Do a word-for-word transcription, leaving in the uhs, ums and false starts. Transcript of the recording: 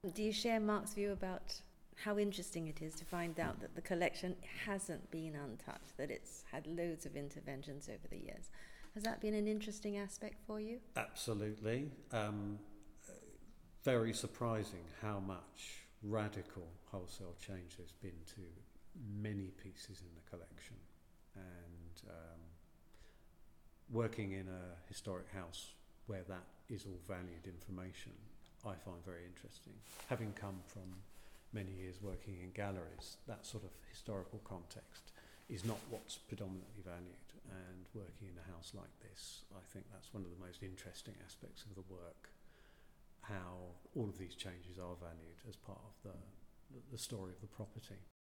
Do you share Mark's view about how interesting it is to find out that the collection hasn't been untouched, that it's had loads of interventions over the years? Has that been an interesting aspect for you? Absolutely. Um, very surprising how much radical wholesale change there's been to many pieces in the collection. And um, working in a historic house where that is all valued information, I find very interesting. Having come from many years working in galleries, that sort of historical context is not what's predominantly valued. And working in a house like this, I think that's one of the most interesting aspects of the work, how all of these changes are valued as part of the, the story of the property.